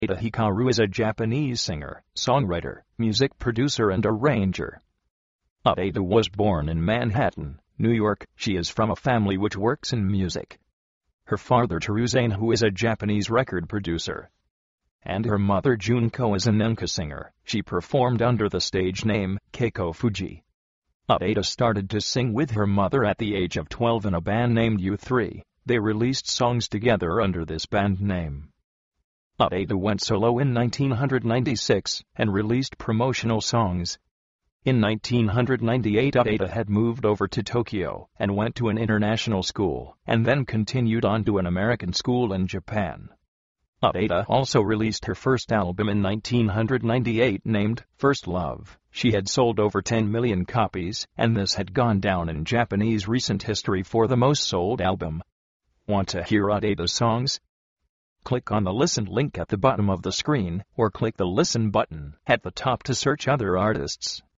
Ada Hikaru is a Japanese singer, songwriter, music producer and arranger. Ada was born in Manhattan, New York. She is from a family which works in music. Her father Teruzane, who is a Japanese record producer, and her mother Junko is an enka singer. She performed under the stage name Keiko Fuji. Ada started to sing with her mother at the age of 12 in a band named U3. They released songs together under this band name. Ada went solo in 1996 and released promotional songs. In 1998, Ada had moved over to Tokyo and went to an international school, and then continued on to an American school in Japan. Ada also released her first album in 1998 named First Love. She had sold over 10 million copies, and this had gone down in Japanese recent history for the most sold album. Want to hear Ada's songs? Click on the listen link at the bottom of the screen, or click the listen button at the top to search other artists.